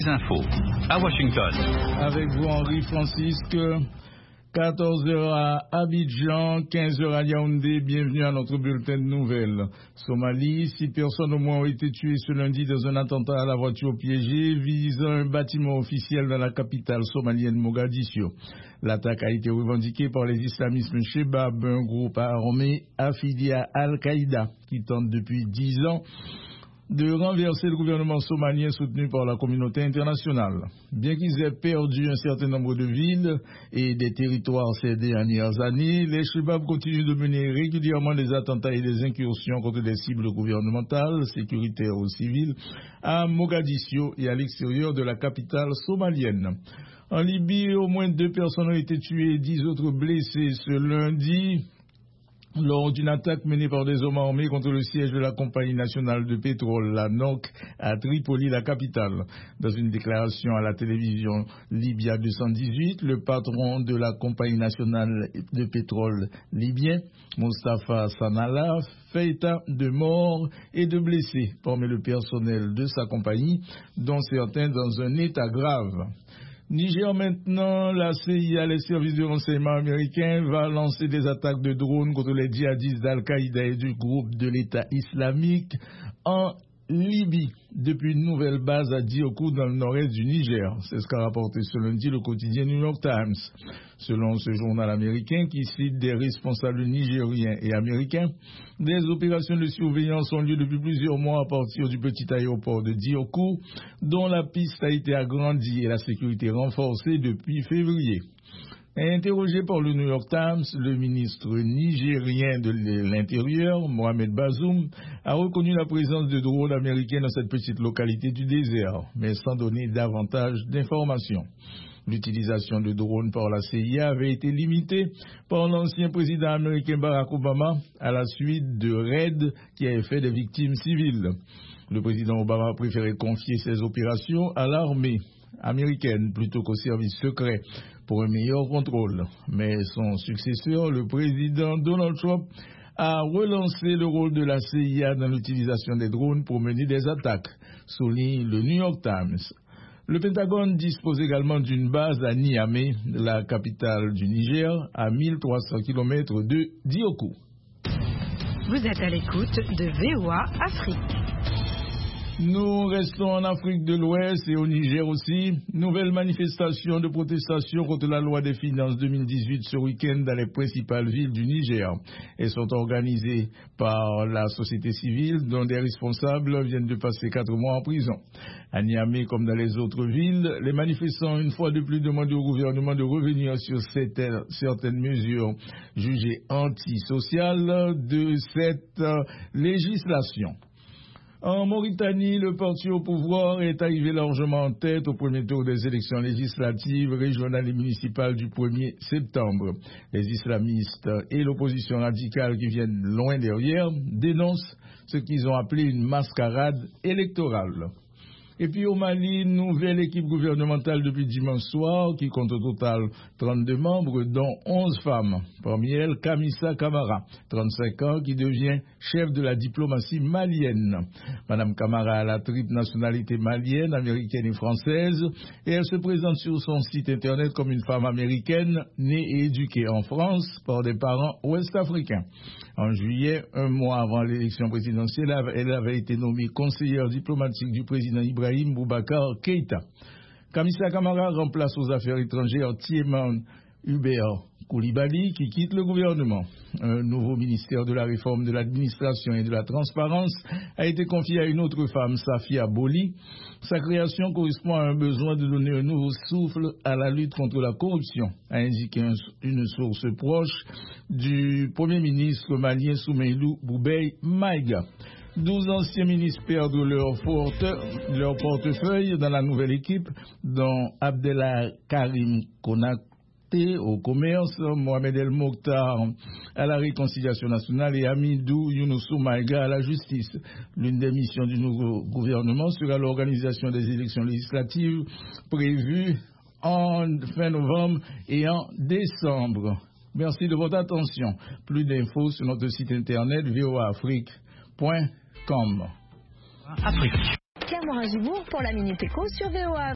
Infos à Washington. Avec vous, Henri Francisque, 14h à Abidjan, 15h à Yaoundé. Bienvenue à notre bulletin de nouvelles. Somalie, 6 personnes au moins ont été tuées ce lundi dans un attentat à la voiture piégée visant un bâtiment officiel dans la capitale somalienne Mogadiscio. L'attaque a été revendiquée par les islamistes Shebab, un groupe armé affilié à Al-Qaïda qui tente depuis 10 ans de renverser le gouvernement somalien soutenu par la communauté internationale. Bien qu'ils aient perdu un certain nombre de villes et des territoires ces dernières années, les Shebab continuent de mener régulièrement des attentats et des incursions contre des cibles gouvernementales, sécuritaires ou civiles, à Mogadiscio et à l'extérieur de la capitale somalienne. En Libye, au moins 2 personnes ont été tuées et 10 autres blessées ce lundi lors d'une attaque menée par des hommes armés contre le siège de la compagnie nationale de pétrole, la NOC, à Tripoli, la capitale. Dans une déclaration à la télévision Libya 218, le patron de la compagnie nationale de pétrole libyen, Mustafa Sanallah, fait état de morts et de blessés parmi le personnel de sa compagnie, dont certains dans un état grave. Niger maintenant, la CIA, les services de renseignement américains, va lancer des attaques de drones contre les djihadistes d'Al-Qaïda et du groupe de l'État islamique en Libye, depuis une nouvelle base à Diokou dans le nord-est du Niger. C'est ce qu'a rapporté ce lundi le quotidien New York Times. Selon ce journal américain qui cite des responsables nigériens et américains, des opérations de surveillance ont lieu depuis plusieurs mois à partir du petit aéroport de Diokou, dont la piste a été agrandie et la sécurité renforcée depuis février. Interrogé par le New York Times, le ministre nigérien de l'Intérieur, Mohamed Bazoum, a reconnu la présence de drones américains dans cette petite localité du désert, mais sans donner davantage d'informations. L'utilisation de drones par la CIA avait été limitée par l'ancien président américain Barack Obama à la suite de raids qui avaient fait des victimes civiles. Le président Obama a préféré confier ses opérations à l'armée américaine plutôt qu'aux services secrets pour un meilleur contrôle. Mais son successeur, le président Donald Trump, a relancé le rôle de la CIA dans l'utilisation des drones pour mener des attaques, souligne le New York Times. Le Pentagone dispose également d'une base à Niamey, la capitale du Niger, à 1300 km de Diokou. Vous êtes à l'écoute de VOA Afrique. Nous restons en Afrique de l'Ouest et au Niger aussi. Nouvelle manifestation de protestation contre la loi des finances 2018 ce week-end dans les principales villes du Niger. Elles sont organisées par la société civile dont des responsables viennent de passer 4 mois en prison. À Niamey comme dans les autres villes, les manifestants une fois de plus demandent au gouvernement de revenir sur certaines mesures jugées antisociales de cette législation. En Mauritanie, le parti au pouvoir est arrivé largement en tête au premier tour des élections législatives, régionales et municipales du 1er septembre. Les islamistes et l'opposition radicale qui viennent loin derrière dénoncent ce qu'ils ont appelé une mascarade électorale. Et puis au Mali, nouvelle équipe gouvernementale depuis dimanche soir qui compte au total 32 membres, dont 11 femmes. Parmi elles, Kamissa Camara, 35 ans, qui devient chef de la diplomatie malienne. Madame Camara a la triple nationalité malienne, américaine et française, et elle se présente sur son site internet comme une femme américaine, née et éduquée en France par des parents ouest-africains. En juillet, un mois avant l'élection présidentielle, elle avait été nommée conseillère diplomatique du président Ibrahim Boubacar Keïta. Kamissa Camara remplace aux affaires étrangères Tieman Hubert Koulibaly qui quitte le gouvernement. Un nouveau ministère de la réforme de l'administration et de la transparence a été confié à une autre femme, Safia Boli. Sa création correspond à un besoin de donner un nouveau souffle à la lutte contre la corruption, a indiqué une source proche du Premier ministre malien Soumeilou Boubei Maïga. 12 anciens ministres perdent leur portefeuille dans la nouvelle équipe, dont Abdellah Karim Konaté au commerce, Mohamed El Mokhtar à la réconciliation nationale et Amidou Younoussou Maïga à la justice. L'une des missions du nouveau gouvernement sera l'organisation des élections législatives prévues en fin novembre et en décembre. Merci de votre attention. Plus d'infos sur notre site internet voaafrique.com. Afrique. Pierre Morin-Gibourg pour la Minute Éco sur VOA.